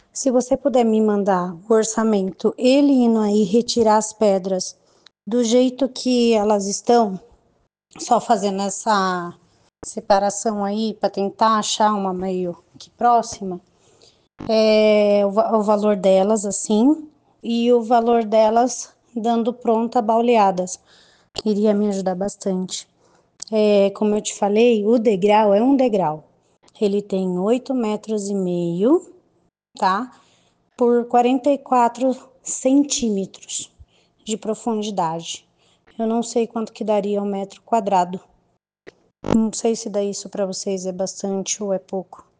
Se você puder me mandar o orçamento, ele indo aí retirar as pedras do jeito que elas estão, só fazendo essa separação aí para tentar achar uma meio que próxima, o valor delas assim e o valor delas dando pronta bauleadas. Iria me ajudar bastante. Como eu te falei, o degrau é um degrau. Ele tem 8,5 metros, tá? Por 44 centímetros de profundidade. Eu não sei quanto que daria um metro quadrado. Não sei se daí isso para vocês é bastante ou é pouco.